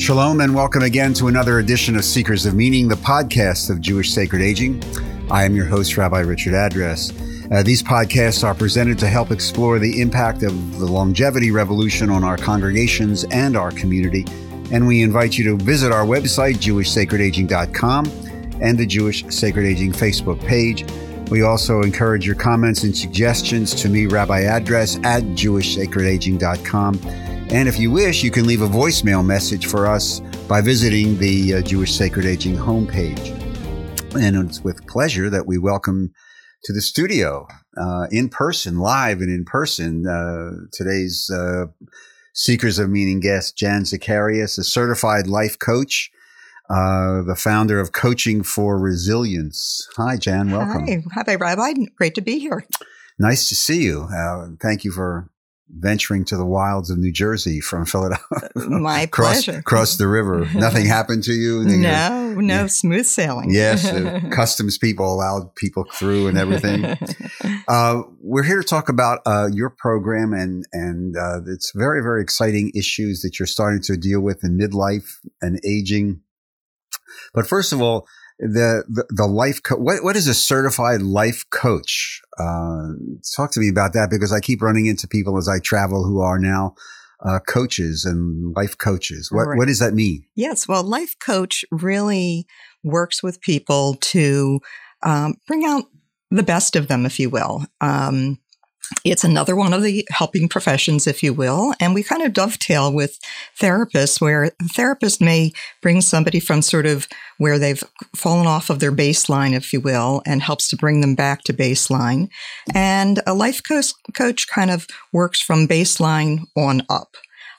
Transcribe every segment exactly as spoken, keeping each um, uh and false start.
Shalom and welcome again to another edition of Seekers of Meaning, the podcast of Jewish Sacred Aging. I am your host, Rabbi Richard Address. Uh, these podcasts are presented to help explore the impact of the longevity revolution on our congregations and our community. And we invite you to visit our website, jewish sacred aging dot com, and the Jewish Sacred Aging Facebook page. We also encourage your comments and suggestions to me, Rabbi Address, at jewish sacred aging dot com. And if you wish, you can leave a voicemail message for us by visiting the uh, Jewish Sacred Aging homepage. And it's with pleasure that we welcome to the studio, uh, in person, live and in person, uh, today's uh, Seekers of Meaning guest, Jan Zacharias, a certified life coach, uh, the founder of Coaching for Resilience. Hi, Jan. Welcome. Hi. Hi, Rabbi. Great to be here. Nice to see you. Uh, thank you for venturing to the wilds of New Jersey from Philadelphia. My cross, pleasure. Cross the river. Nothing happened to you? No, no, yeah. Smooth sailing. Yes, uh, customs people allowed people through and everything. Uh, we're here to talk about uh, your program and and uh, it's very, very exciting issues that you're starting to deal with in midlife and aging. But first of all, the the, the life co- what what is a certified life coach? Uh, talk to me about that, because I keep running into people as I travel who are now uh, coaches and life coaches. What Right. what does that mean? Yes. Well, life coach really works with people to um, bring out the best of them, if you will. Um, It's another one of the helping professions, if you will. And we kind of dovetail with therapists, where a therapist may bring somebody from sort of where they've fallen off of their baseline, if you will, and helps to bring them back to baseline. And a life coach, coach kind of works from baseline on up,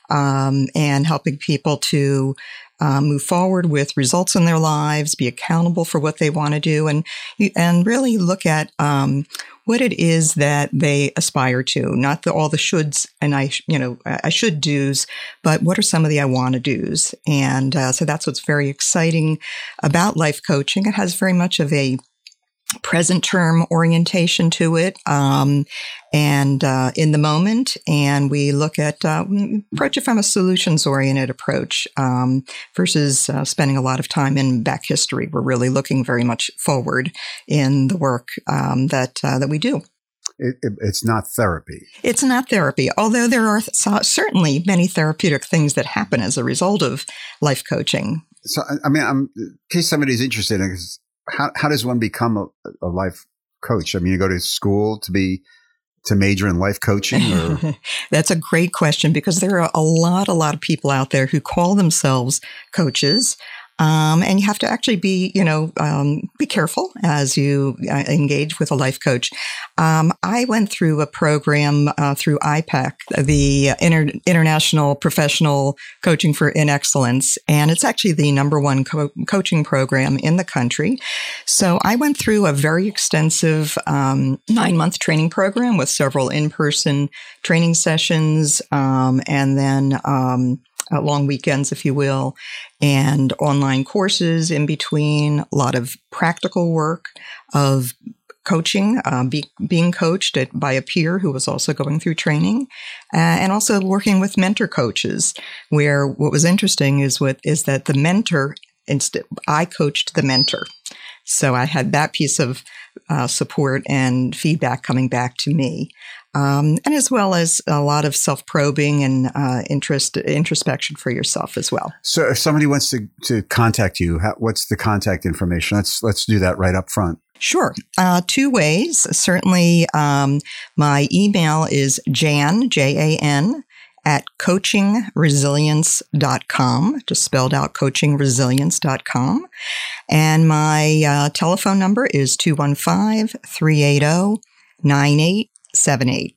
um, and helping people to Uh, move forward with results in their lives, be accountable for what they want to do, and and really look at um, what it is that they aspire to. Not the, all the shoulds and I, you know, I should do's, but what are some of the I want to do's? And uh, so that's what's very exciting about life coaching. It has very much of a present term orientation to it, um, and uh, in the moment. And we look at, uh, we approach it from a solutions oriented approach, um, versus uh, spending a lot of time in back history. We're really looking very much forward in the work um, that uh, that we do. It, it, it's not therapy. It's not therapy, although there are th- certainly many therapeutic things that happen as a result of life coaching. So, I mean, I'm, in case somebody's interested, how how does one become a, a life coach? I mean, you go to school to be to major in life coaching, or? That's a great question, because there are a lot, a lot of people out there who call themselves coaches. Um, and you have to actually be, you know, um, be careful as you uh, engage with a life coach. Um, I went through a program uh, through I PAC, the Inter- International Professional Coaching for in Excellence, and it's actually the number one co- coaching program in the country. So I went through a very extensive um, nine-month training program with several in-person training sessions, um, and then um, Uh, long weekends, if you will, and online courses in between, a lot of practical work of coaching, uh, be, being coached at, by a peer who was also going through training, uh, and also working with mentor coaches, where what was interesting is what is that the mentor, instead, I coached the mentor. So I had that piece of uh, support and feedback coming back to me. Um, and as well as a lot of self-probing and uh, interest introspection for yourself as well. So if somebody wants to, to contact you, how, what's the contact information? Let's let's do that right up front. Sure. Uh, two ways. Certainly, um, my email is Jan, J A N, at coaching resilience dot com, just spelled out coaching resilience dot com. And my uh, telephone number is two one five, three eight zero, nine eight seven eight.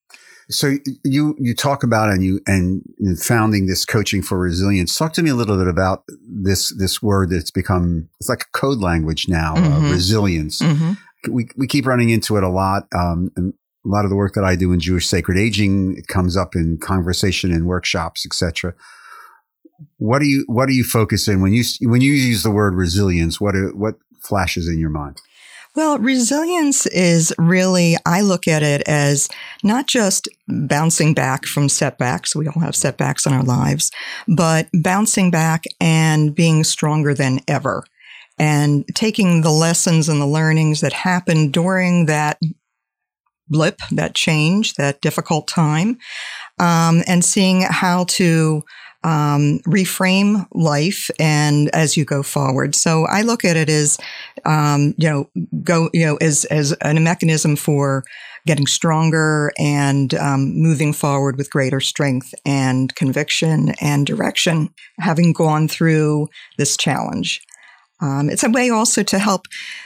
So you you talk about and you and in founding this Coaching for Resilience. Talk to me a little bit about this this word that's become, it's like a code language now, Mm-hmm. uh, resilience. Mm-hmm. We we keep running into it a lot. Um, and a lot of the work that I do in Jewish Sacred Aging, it comes up in conversation and workshops, et cetera. What do you what do you focus in when you when you use the word resilience? What what flashes in your mind? Well, resilience is really, I look at it as not just bouncing back from setbacks. We all have setbacks in our lives, but bouncing back and being stronger than ever and taking the lessons and the learnings that happened during that blip, that change, that difficult time, um, and seeing how to Um, reframe life and as you go forward. So I look at it as, um, you know, go, you know, as, as a mechanism for getting stronger and um, moving forward with greater strength and conviction and direction, having gone through this challenge. Um, it's a way also to help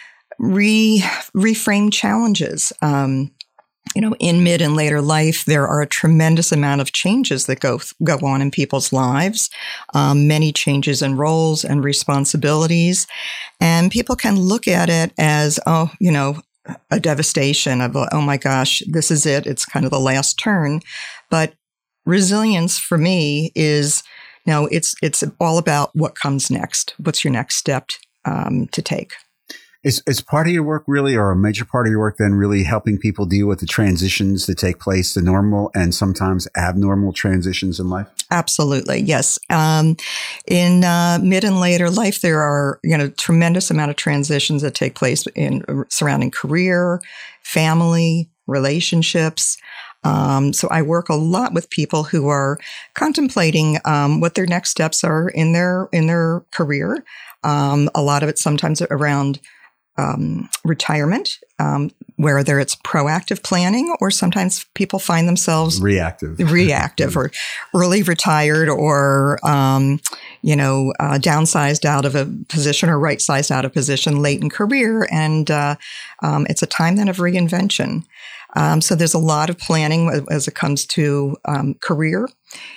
re reframe challenges. Um, You know, in mid and later life, there are a tremendous amount of changes that go go on in people's lives, um, many changes in roles and responsibilities. And people can look at it as, oh, you know, a devastation of, oh my gosh, this is it. It's kind of the last turn. But resilience for me is, you know, it's, it's all about what comes next. What's your next step um, to take? Is, is part of your work really, or a major part of your work then really helping people deal with the transitions that take place, the normal and sometimes abnormal transitions in life? Absolutely. Yes. Um, in uh, mid and later life, there are, you know, tremendous amount of transitions that take place in surrounding career, family, relationships. Um, so I work a lot with people who are contemplating um, what their next steps are in their in their career. Um, a lot of it sometimes around Um, retirement, um, whether it's proactive planning or sometimes people find themselves reactive, reactive or early retired or, um, you know, uh, downsized out of a position or right-sized out of position late in career. And uh, um, it's a time then of reinvention. Um, so there's a lot of planning as it comes to um, career.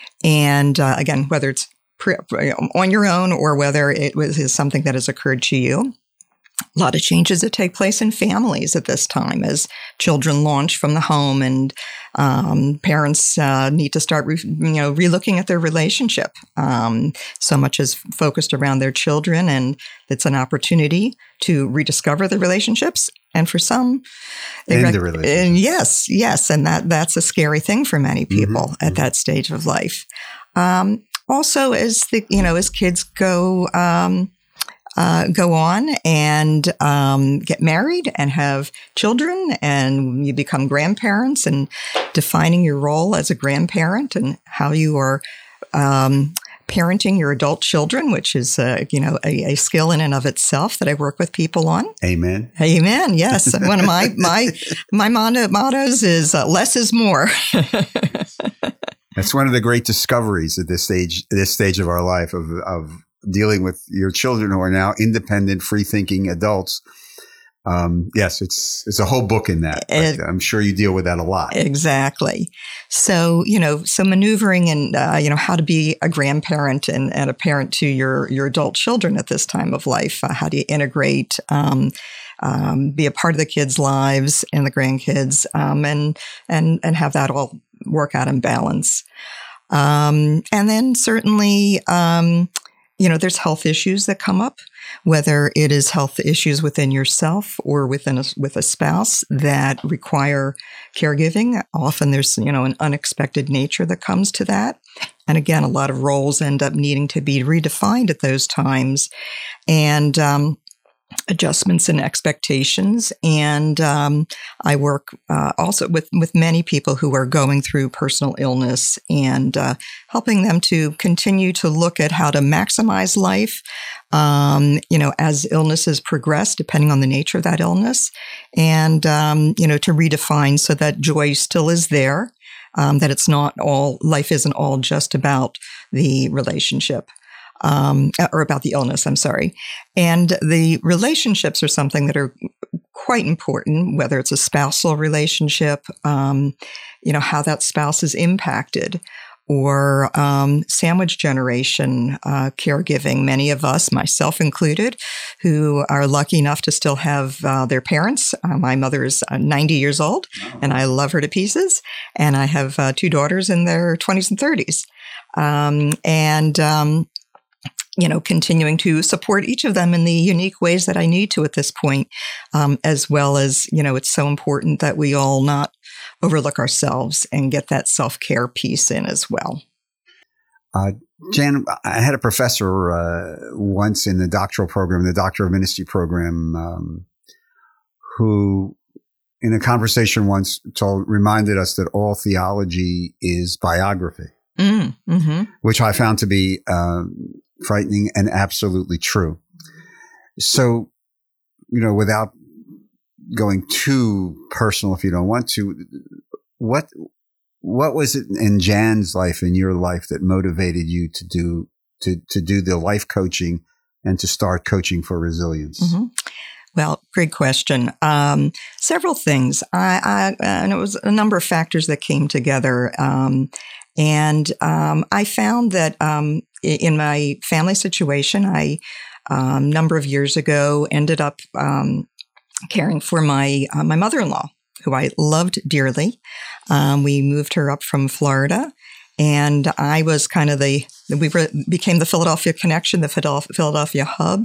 And uh, again, whether it's pre- on your own or whether it was is something that has occurred to you. A lot of changes that take place in families at this time as children launch from the home and um, parents uh, need to start, re- you know, relooking at their relationship. Um, so much is focused around their children, and it's an opportunity to rediscover the relationships. And for some, and rec- the relationship. And yes, yes, and that that's a scary thing for many people mm-hmm, at mm-hmm. that stage of life. Um, also, as the you know, as kids go. Um, Uh, go on and um, get married and have children, and you become grandparents, and defining your role as a grandparent and how you are um, parenting your adult children, which is uh, you know a, a skill in and of itself that I work with people on. Amen. Amen. Yes, one of my my my motto, mottos is uh, less is more. That's one of the great discoveries at this stage, this stage of our life of of. dealing with your children who are now independent, free-thinking adults. Um, yes, it's it's a whole book in that. It, I'm sure you deal with that a lot. Exactly. So, you know, so maneuvering and, uh, you know, how to be a grandparent and, and a parent to your, your adult children at this time of life. Uh, how do you integrate, um, um, be a part of the kids' lives and the grandkids, um, and, and, and have that all work out in balance. Um, and then certainly, um, you know, there's health issues that come up, whether it is health issues within yourself or within a, with a spouse that require caregiving. Often there's, you know, an unexpected nature that comes to that. And again, a lot of roles end up needing to be redefined at those times. And, um, adjustments and expectations. And um, I work uh, also with, with many people who are going through personal illness and uh, helping them to continue to look at how to maximize life, um, you know, as illnesses progress, depending on the nature of that illness, and, um, you know, to redefine so that joy still is there, um, that it's not all, life isn't all just about the relationship. Um, or about the illness, I'm sorry. And the relationships are something that are quite important, whether it's a spousal relationship, um, you know, how that spouse is impacted, or um, sandwich generation uh, caregiving. Many of us, myself included, who are lucky enough to still have uh, their parents. Uh, my mother is uh, ninety years old, and I love her to pieces. And I have uh, two daughters in their twenties and thirties. Um, and um you know, continuing to support each of them in the unique ways that I need to at this point, um, as well as, you know, it's so important that we all not overlook ourselves and get that self-care piece in as well. Uh, Jan, I had a professor uh, once in the doctoral program, the Doctor of Ministry program, um, who in a conversation once told, reminded us that all theology is biography, mm, mm-hmm. which I found to be um, frightening and absolutely true. So, you know, without going too personal, if you don't want to, what what was it in Jan's life, in your life, that motivated you to do to to do the life coaching and to start coaching for resilience? Mm-hmm. Well, great question. Um, several things. I, I and it was a number of factors that came together. Um, and um, I found that um, in my family situation, I a um, number of years ago ended up um, caring for my uh, my mother-in-law, who I loved dearly. Um, we moved her up from Florida. And I was kind of the, we were, became the Philadelphia connection, the Philadelphia hub,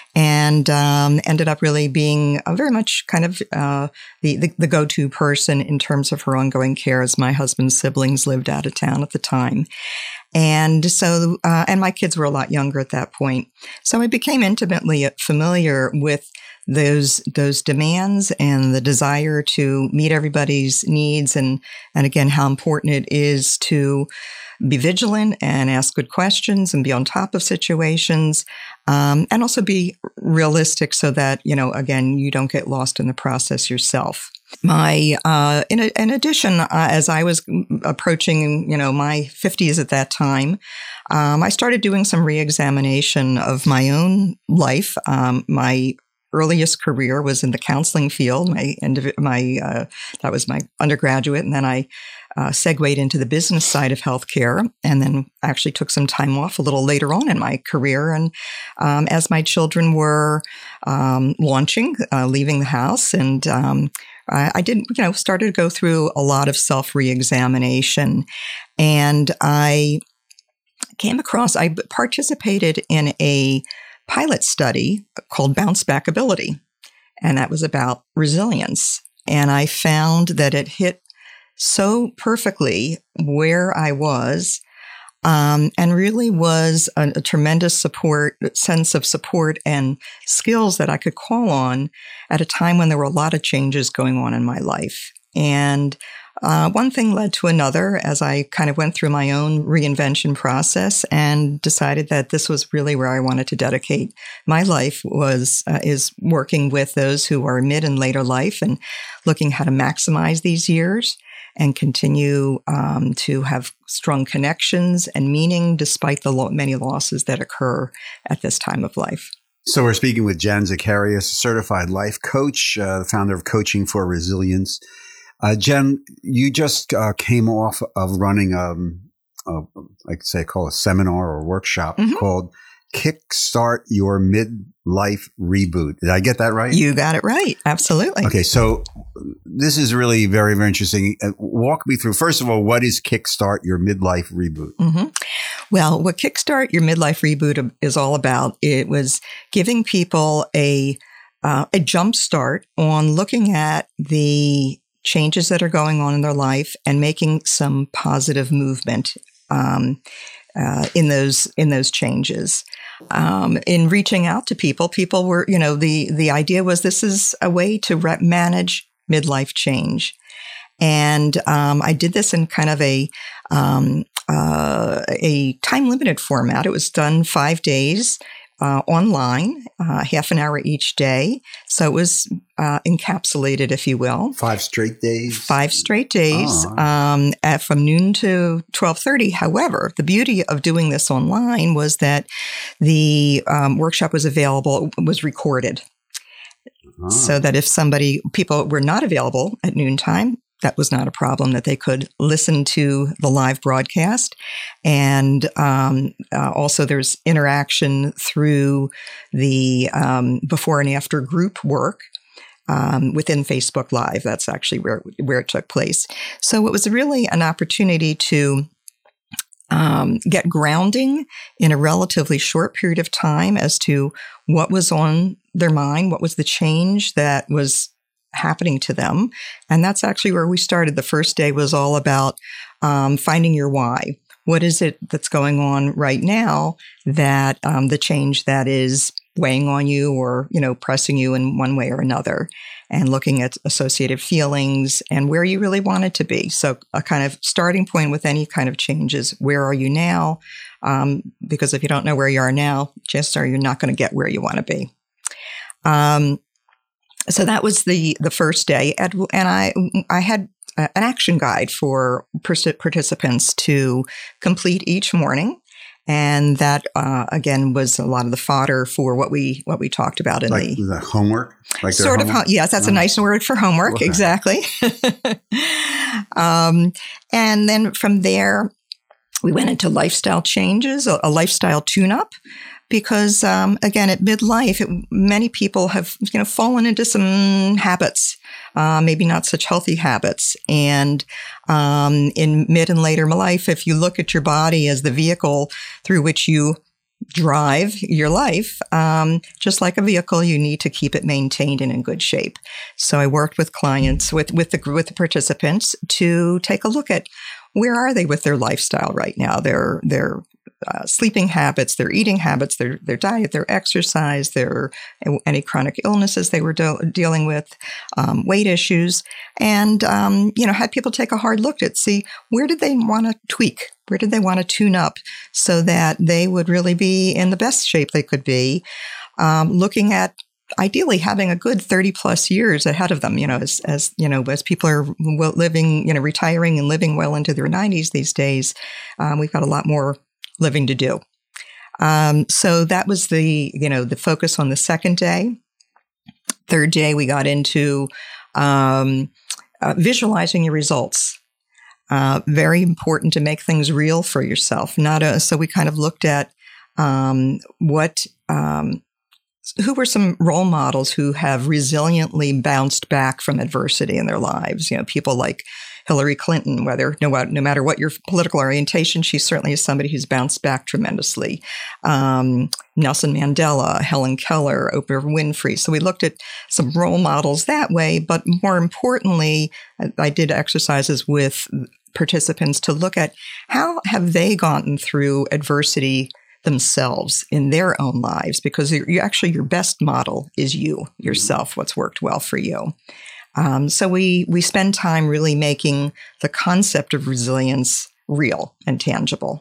and um, ended up really being a very much kind of uh, the, the, the go-to person in terms of her ongoing care, as my husband's siblings lived out of town at the time. And so, uh, and my kids were a lot younger at that point. So I became intimately familiar with those those demands and the desire to meet everybody's needs, and and again, how important it is to be vigilant and ask good questions and be on top of situations, um, and also be realistic so that, you know, again, you don't get lost in the process yourself. My, uh, in, a, in addition, uh, as I was approaching, you know, my fifties at that time, um, I started doing some reexamination of my own life. Um, my earliest career was in the counseling field. My end, my uh, that was my undergraduate, and then I uh, segued into the business side of healthcare, and then actually took some time off a little later on in my career. And um, as my children were um, launching, uh, leaving the house, and um, I, I did, you know, started to go through a lot of self reexamination, and I came across. I participated in a pilot study called Bounce Back Ability, and that was about resilience. And I found that it hit so perfectly where I was, um, and really was a, a tremendous support, sense of support and skills that I could call on at a time when there were a lot of changes going on in my life. And Uh, one thing led to another as I kind of went through my own reinvention process and decided that this was really where I wanted to dedicate my life, was uh, is working with those who are mid and later life and looking how to maximize these years and continue um, to have strong connections and meaning despite the lo- many losses that occur at this time of life. So we're speaking with Jan Zacharias, a certified life coach, uh, the founder of Coaching for Resilience. Uh, Jen, you just uh, came off of running, um, a, I could say, call a seminar or workshop mm-hmm. called Kickstart Your Midlife Reboot. Did I get that right? You got it right. Absolutely. Okay, so this is really very, very interesting. Uh, walk me through, first of all, what is Kickstart Your Midlife Reboot? Mm-hmm. Well, what Kickstart Your Midlife Reboot is all about, it was giving people a uh, a jump start on looking at the changes that are going on in their life and making some positive movement um, uh, in those in those changes. Um, in reaching out to people, people were, you know, the the idea was this is a way to re- manage midlife change, and um, I did this in kind of a um, uh, a time limited format. It was done five days. Uh, online, uh, half an hour each day. So it was uh, encapsulated, if you will. Five straight days? Five straight days oh. um, at, from noon to twelve thirty. However, the beauty of doing this online was that the um, workshop was available, was recorded. Oh. So that if somebody, people were not available at noontime, that was not a problem, that they could listen to the live broadcast. And um, uh, also there's interaction through the um, before and after group work um, within Facebook Live. That's actually where, where it took place. So it was really an opportunity to um, get grounding in a relatively short period of time as to what was on their mind, what was the change that was happening to them. And that's actually where we started. The first day was all about um, finding your why. What is it that's going on right now that um, the change that is weighing on you or, you know, pressing you in one way or another, and looking at associated feelings and where you really want it to be. So a kind of starting point with any kind of change is, where are you now? Um, because if you don't know where you are now, just are you're not going to get where you want to be. Um, so that was the the first day, and, and I I had an action guide for participants to complete each morning. And that, uh, again, was a lot of the fodder for what we what we talked about in like the, the homework. Like sort of, homework? Yes, that's oh. a nice word for homework. Okay. Exactly. um, and then from there, we went into lifestyle changes, a, a lifestyle tune-up. Because, um, again, at midlife, it, many people have, you know, fallen into some habits, uh, maybe not such healthy habits. And um, in mid and later life, if you look at your body as the vehicle through which you drive your life, um, just like a vehicle, you need to keep it maintained and in good shape. So I worked with clients, with with the with the participants, to take a look at where are they with their lifestyle right now, their their Uh, sleeping habits, their eating habits, their their diet, their exercise, their any chronic illnesses they were de- dealing with, um, weight issues, and um, you know, had people take a hard look at see where did they want to tweak, where did they want to tune up, so that they would really be in the best shape they could be, um, looking at ideally having a good thirty plus years ahead of them, you know, as, as, you know, as people are living, you know, retiring and living well into their nineties these days, um, we've got a lot more living to do. Um, so that was the, you know, the focus on the second day. Third day, we got into um, uh, visualizing your results. Uh, very important to make things real for yourself. Not a, so we kind of looked at um, what, um, who were some role models who have resiliently bounced back from adversity in their lives. You know, people like Hillary Clinton, whether no, no matter what your political orientation, she certainly is somebody who's bounced back tremendously. Um, Nelson Mandela, Helen Keller, Oprah Winfrey. So we looked at some role models that way, but more importantly, I did exercises with participants to look at how have they gotten through adversity themselves in their own lives, because you actually your best model is you yourself, what's worked well for you. Um, so we we spend time really making the concept of resilience real and tangible.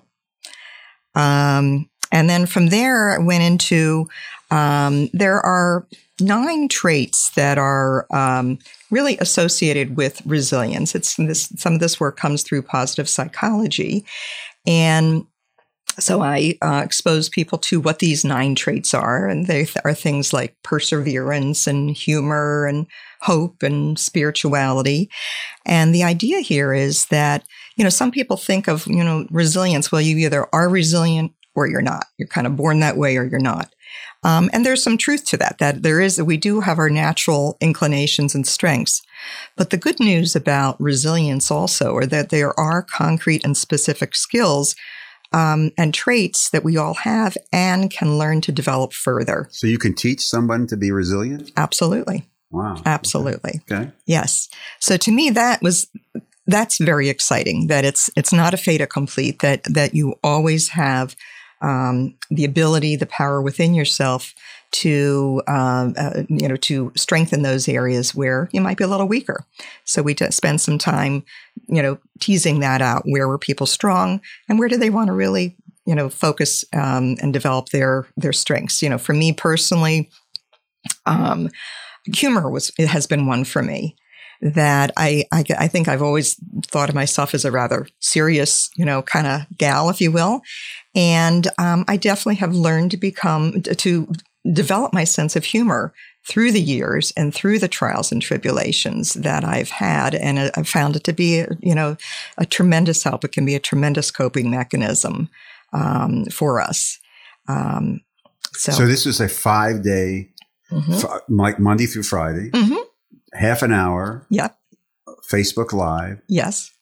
Um, and then from there, I went into um, there are nine traits that are um, really associated with resilience. It's this, some of this work comes through positive psychology, and so I uh, expose people to what these nine traits are, and they th- are things like perseverance and humor and hope and spirituality. And the idea here is that, you know, some people think of, you know, resilience, well, you either are resilient or you're not. You're kind of born that way or you're not. Um, and there's some truth to that, that there is, we do have our natural inclinations and strengths. But the good news about resilience also are that there are concrete and specific skills Um, and traits that we all have and can learn to develop further. So you can teach someone to be resilient? Absolutely. Wow. Absolutely. Okay. Yes. So to me, that was, that's very exciting, that it's, it's not a fait accompli, that, that you always have um, the ability, the power within yourself to, um, uh, you know, to strengthen those areas where you might be a little weaker. So we t- spend some time, you know, teasing that out. Where were people strong, and where do they want to really, you know, focus um, and develop their their strengths? You know, for me personally, um, humor was it has been one for me. That I, I I think I've always thought of myself as a rather serious, you know, kind of gal, if you will, and um, I definitely have learned to become to develop my sense of humor through the years and through the trials and tribulations that I've had. And I've found it to be, you know, a tremendous help. It can be a tremendous coping mechanism um, for us. Um, so, so this is a five day, mm-hmm. f- like Monday through Friday, mm-hmm. half an hour. Yep. Facebook Live. Yes.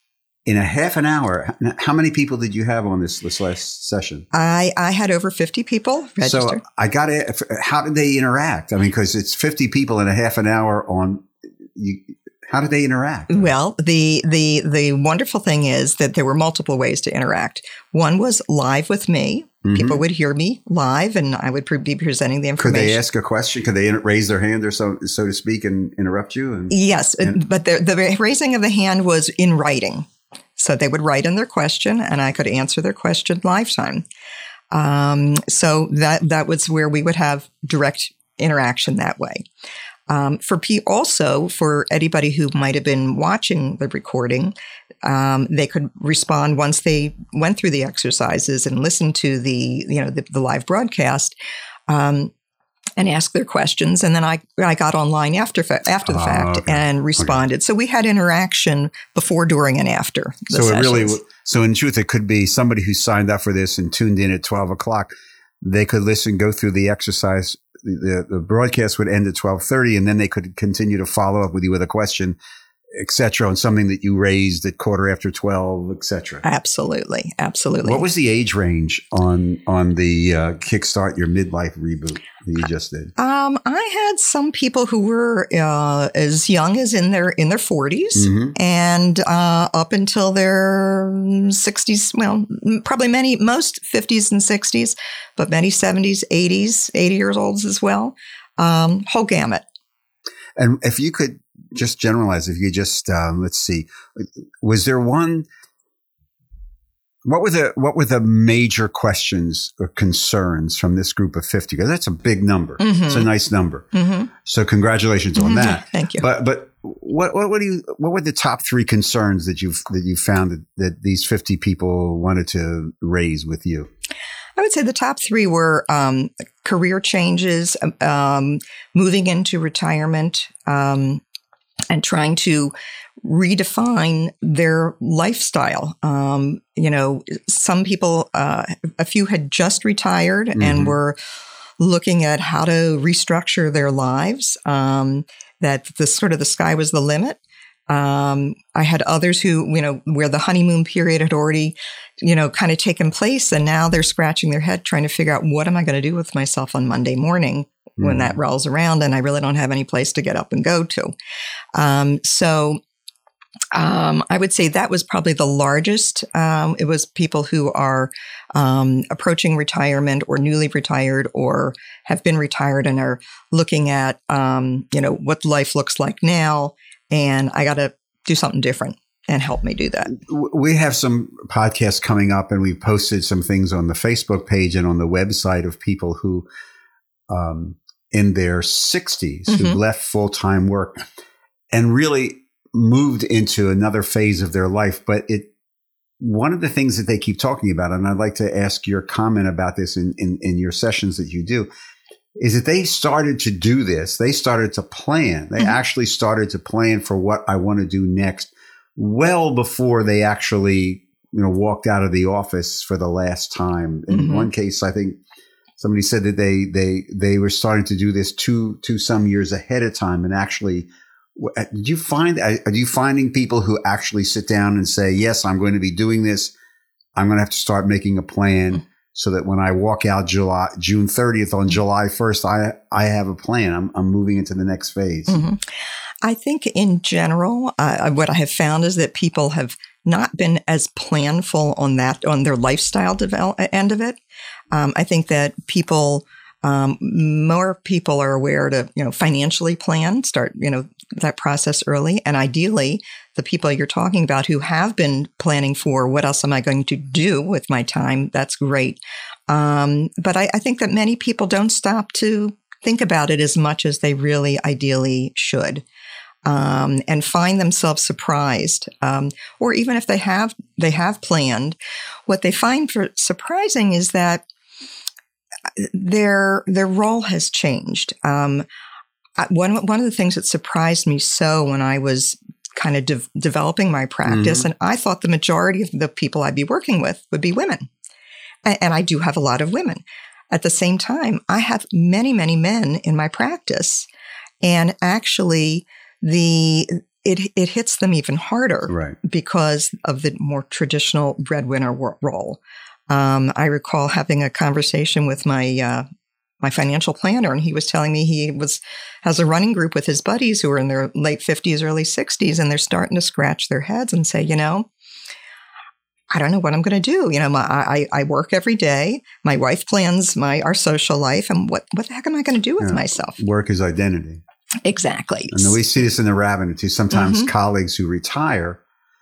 in a half an hour, how many people did you have on this, this last session? I, I had over fifty people registered. So I got it. How did they interact? I mean, because it's fifty people in a half an hour on you. How did they interact? Well, the the the wonderful thing is that there were multiple ways to interact. One was live with me. Mm-hmm. People would hear me live, and I would pre- be presenting the information. Could they ask a question? Could they raise their hand, or so so to speak, and interrupt you? And, yes, and- but the, the raising of the hand was in writing. So they would write in their question, and I could answer their question live time. Um, so that that was where we would have direct interaction that way. Um, for P also, for anybody who might have been watching the recording, um, they could respond once they went through the exercises and listened to the, you know, the, the live broadcast, um, and ask their questions. And then I, I got online after, fa- after the oh, fact okay. and responded. Okay. So we had interaction before, during, and after the So sessions. it really, so in truth, it could be somebody who signed up for this and tuned in at twelve o'clock. They could listen, go through the exercise. The, the broadcast would end at twelve thirty, and then they could continue to follow up with you with a question, et cetera, on something that you raised at quarter after twelve, et cetera. Absolutely. Absolutely. What was the age range on on the uh, Kickstart Your Midlife Reboot that you just did? Um, I had some people who were uh, as young as in their in their forties mm-hmm. and uh, up until their sixties. Well, probably many, most fifties and sixties, but many seventies, eighties, eighty years olds as well. Um, whole gamut. And if you could just generalize, if you could just, um, let's see, was there one, what were the, what were the major questions or concerns from this group of fifty? Because that's a big number. Mm-hmm. It's a nice number. Mm-hmm. So congratulations on mm-hmm. that. Thank you. But, but what, what, what do you, what were the top three concerns that you've, that you found that, that these fifty people wanted to raise with you? I would say the top three were um, career changes, um, moving into retirement, um, and trying to redefine their lifestyle. Um, you know, some people, uh, a few had just retired mm-hmm. and were looking at how to restructure their lives, um, that the sort of the sky was the limit. Um, I had others who, you know, where the honeymoon period had already, you know, kind of taken place, and now they're scratching their head trying to figure out, what am I going to do with myself on Monday morning mm. when that rolls around and I really don't have any place to get up and go to. Um, so um, I would say that was probably the largest. Um, it was people who are um, approaching retirement or newly retired or have been retired and are looking at, um, you know, what life looks like now. And I got to do something different and help me do that. We have some podcasts coming up, and we posted some things on the Facebook page and on the website of people who, um, in their sixties, mm-hmm. who left full-time work and really moved into another phase of their life. But it, one of the things that they keep talking about, and I'd like to ask your comment about this in, in, in your sessions that you do, is that they started to do this. They started to plan. They mm-hmm. actually started to plan for what I want to do next well before they actually, you know, walked out of the office for the last time. In mm-hmm. one case, I think somebody said that they, they, they were starting to do this two, two some years ahead of time. And actually, did you find, are you finding people who actually sit down and say, yes, I'm going to be doing this. I'm going to have to start making a plan. Mm-hmm. So that when I walk out July, June thirtieth on July first, I, I have a plan. I'm, I'm moving into the next phase. Mm-hmm. I think in general, uh, what I have found is that people have not been as planful on that, on their lifestyle develop, end of it. Um, I think that people, um, more people are aware to, you know, financially plan, start, you know, that process early. And ideally, the people you're talking about who have been planning for what else am I going to do with my time, that's great. Um, but I, I think that many people don't stop to think about it as much as they really ideally should. Um, and find themselves surprised, um, or even if they have they have planned, what they find for surprising is that their their role has changed. Um, one one of the things that surprised me so when I was kind of de- developing my practice, mm-hmm. and I thought the majority of the people I'd be working with would be women, and, and I do have a lot of women. At the same time, I have many many men in my practice, and actually. The it it hits them even harder, right, because of the more traditional breadwinner role. Um, I recall having a conversation with my uh, my financial planner, and he was telling me he was has a running group with his buddies who are in their late fifties, early sixties, and they're starting to scratch their heads and say, you know, I don't know what I'm going to do. You know, my, I, I work every day. My wife plans my our social life, and what, what the heck am I going to do with yeah. myself? Work is identity. Exactly. And we see this in the rabbit too. Sometimes mm-hmm. colleagues who retire,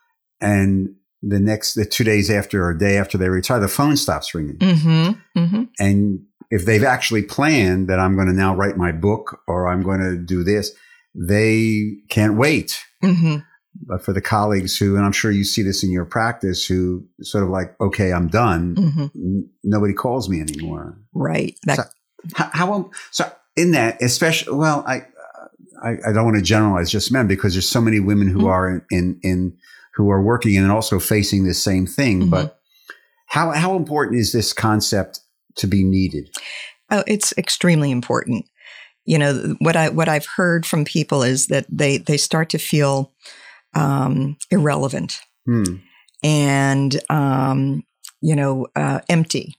and the next, the two days after or a day after they retire, the phone stops ringing. Mm-hmm. Mm-hmm. And if they've actually planned that I'm going to now write my book or I'm going to do this, they can't wait. Mm-hmm. But for the colleagues who, and I'm sure you see this in your practice, who sort of like, okay, I'm done. Mm-hmm. N- nobody calls me anymore. Right. That- so, how, how, so in that, especially, well, I, I, I don't want to generalize just men, because there's so many women who mm-hmm. are in, in, in, who are working and also facing the same thing. Mm-hmm. But how, how important is this concept to be needed? Oh, it's extremely important. You know, what I, what I've heard from people is that they, they start to feel, um, irrelevant hmm. and, um, you know, uh, empty.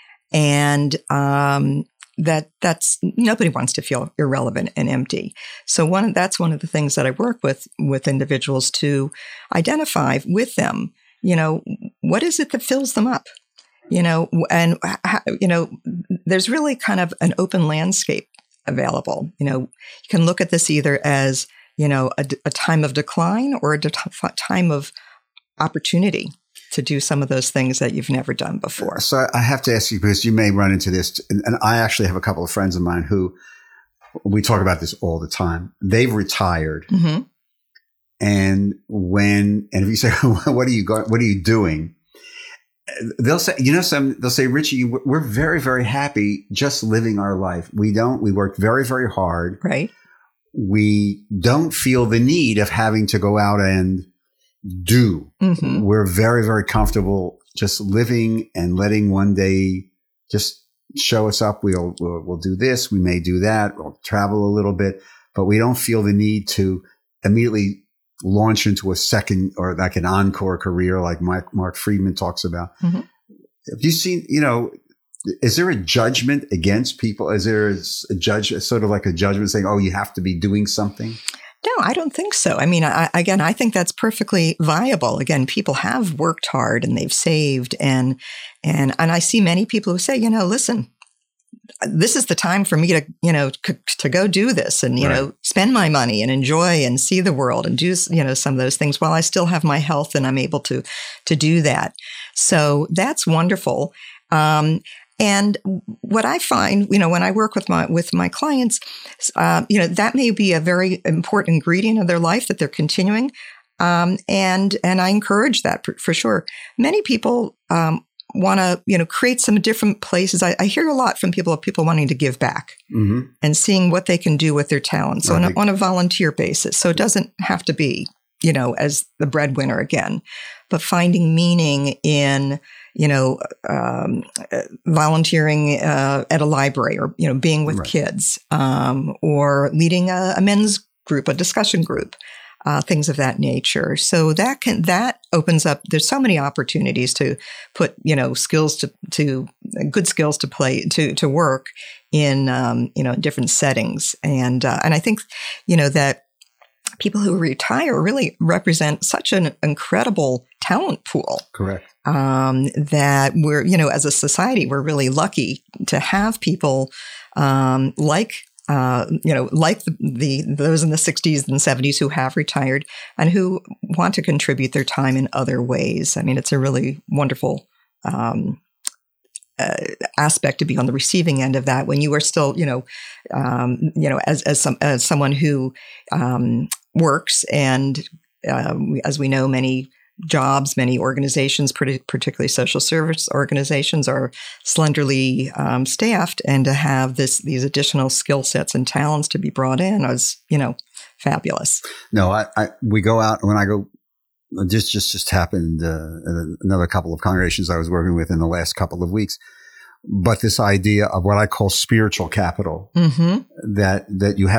And, um, that that's nobody wants to feel irrelevant and empty. So one that's one of the things that I work with with individuals to identify with them. You know, what is it that fills them up? You know, and you know, there's really kind of an open landscape available. You know, you can look at this either as, you know, a, a time of decline or a de- time of opportunity to do some of those things that you've never done before. So I have to ask you, because you may run into this, and, and I actually have a couple of friends of mine who, we talk about this all the time. They've retired. Mm-hmm. And when, and if you say, what are you going, what are you doing? They'll say, you know, some, they'll say, Richie, we're very, very happy just living our life. We don't, we work very, very hard. Right. We don't feel the need of having to go out and do. Mm-hmm. We're very, very comfortable just living and letting one day just show us up. We'll, we'll, we'll do this. We may do that. We'll travel a little bit, but we don't feel the need to immediately launch into a second or like an encore career like Mark, Mark Friedman talks about. Mm-hmm. Have you seen, you know, is there a judgment against people? Is there a judge, sort of like a judgment saying, oh, you have to be doing something? No, I don't think so. I mean, I, again, I think that's perfectly viable. Again, people have worked hard and they've saved, and and and I see many people who say, you know, listen, this is the time for me to, you know, c- to go do this and, you right. know, spend my money and enjoy and see the world and do, you know, some of those things while I still have my health and I'm able to to do that. So that's wonderful. Um, And what I find, you know, when I work with my with my clients, uh, you know, that may be a very important ingredient of their life that they're continuing, um, and and I encourage that for, for sure. Many people um, want to, you know, create some different places. I, I hear a lot from people of people wanting to give back mm-hmm. and seeing what they can do with their talents right. on, a, on a volunteer basis. So it doesn't have to be, you know, as the breadwinner again, but finding meaning in, you know, um, uh, volunteering uh, at a library, or, you know, being with right. kids, um, or leading a, a men's group, a discussion group, uh, things of that nature. So that can, that opens up, there's so many opportunities to put, you know, skills to, to good skills to play, to, to work in, um, you know, different settings. And, uh, and I think, you know, that people who retire really represent such an incredible talent pool. Correct. Um, that we're, you know, as a society, we're really lucky to have people um, like, uh, you know, like the, the those in the sixties and seventies who have retired and who want to contribute their time in other ways. I mean, it's a really wonderful um, uh, aspect to be on the receiving end of that when you are still, you know, um, you know, as as some as someone who um, works and uh, as we know, many jobs, many organizations, particularly social service organizations, are slenderly um, staffed, and to have this these additional skill sets and talents to be brought in is, you know, fabulous. No, I, I we go out when I go. This just just happened. Uh, another couple of congregations I was working with in the last couple of weeks. But this idea of what I call spiritual capital, mm-hmm. that that you have this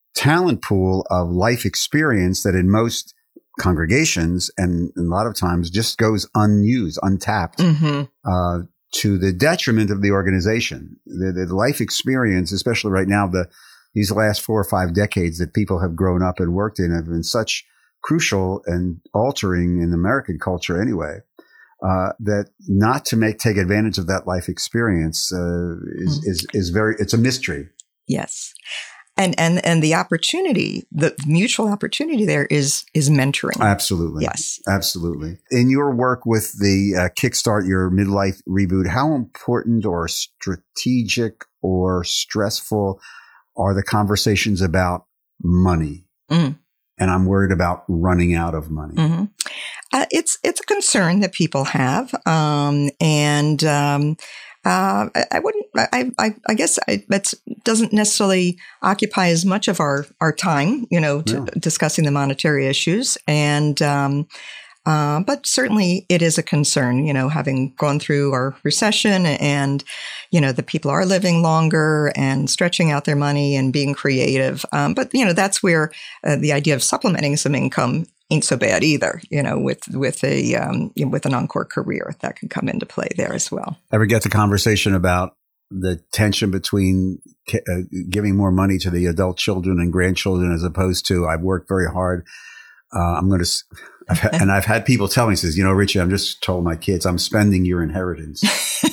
talent pool of life experience that in most congregations and a lot of times just goes unused, untapped, mm-hmm. uh, to the detriment of the organization. The, the life experience, especially right now, the these last four or five decades that people have grown up and worked in have been such crucial and altering in American culture anyway, uh, that not to make, take advantage of that life experience, uh, is, mm. is, is very, it's a mystery. Yes. And, and, and the opportunity, the mutual opportunity there is, is mentoring. Absolutely. Yes. Absolutely. In your work with the uh, Kickstart Your Midlife Reboot, how important or strategic or stressful are the conversations about money? Mm. And I'm worried about running out of money. Mm-hmm. Uh, it's it's a concern that people have, um, and um, uh, I, I wouldn't. I I, I guess that doesn't necessarily occupy as much of our, our time, you know, to yeah. discussing the monetary issues, and um, uh, but certainly it is a concern. You know, having gone through our recession, and you know, the people are living longer and stretching out their money and being creative. Um, but you know, that's where uh, the idea of supplementing some income ain't so bad either, you know, with, with a, um, you know, with an encore career that can come into play there as well. Ever get the conversation about the tension between uh, giving more money to the adult children and grandchildren as opposed to, I've worked very hard. Uh, I'm going to, I've ha- and I've had people tell me, says, you know, Richie, I'm just told my kids, I'm spending your inheritance.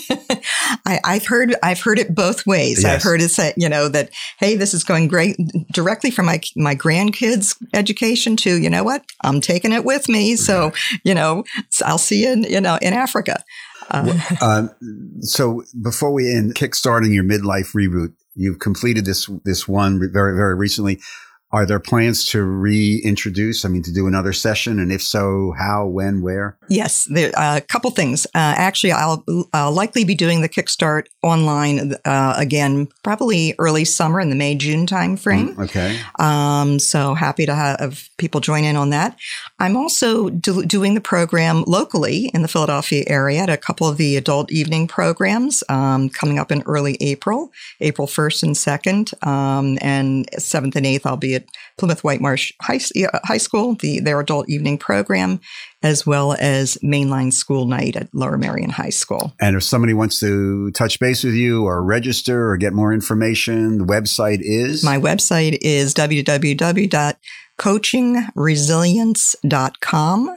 I, I've heard, I've heard it both ways. Yes. I've heard it say, you know, that, hey, this is going great directly from my, my grandkids' education to, you know what, I'm taking it with me. So, you know, I'll see you in, you know, in Africa. Uh, uh, so before we end, kickstarting your midlife reboot, you've completed this, this one very, very recently. Are there plans to reintroduce, I mean, to do another session? And if so, how, when, where? Yes, there are a couple things. Uh, actually, I'll, I'll likely be doing the Kickstart online uh, again, probably early summer in the May, June timeframe. Mm, okay. Um, so happy to have people join in on that. I'm also do, doing the program locally in the Philadelphia area at a couple of the adult evening programs um, coming up in early April, April first and second, um, and seventh and eighth, I'll be at Plymouth Whitemarsh High, High School, the, their adult evening program, as well as mainline school night at Lower Merion High School. And if somebody wants to touch base with you or register or get more information, the website is? My website is w w w dot coaching resilience dot com.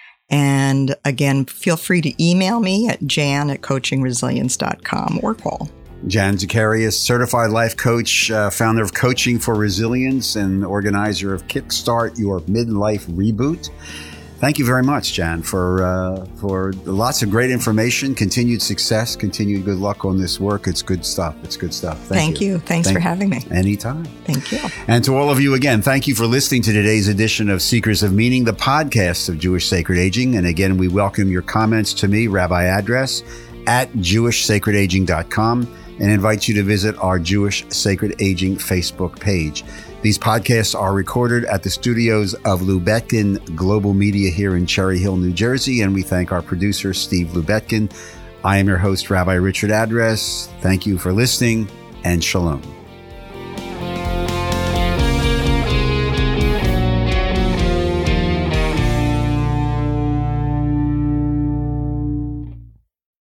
And again, feel free to email me at jan at coaching resilience dot com or call. Jan Zacharias, certified life coach, uh, founder of Coaching for Resilience and organizer of Kickstart Your Midlife Reboot. Thank you very much, Jan, for uh, for lots of great information, continued success, continued good luck on this work. It's good stuff. It's good stuff. Thank, thank you. you. Thanks thank, for having me. Anytime. Thank you. And to all of you again, thank you for listening to today's edition of Seekers of Meaning, the podcast of Jewish Sacred Aging. And again, we welcome your comments to me, Rabbi Address, at jewish sacred aging dot com, and invite you to visit our Jewish Sacred Aging Facebook page. These podcasts are recorded at the studios of Lubetkin Global Media here in Cherry Hill, New Jersey, and we thank our producer, Steve Lubetkin. I am your host, Rabbi Richard Address. Thank you for listening, and shalom.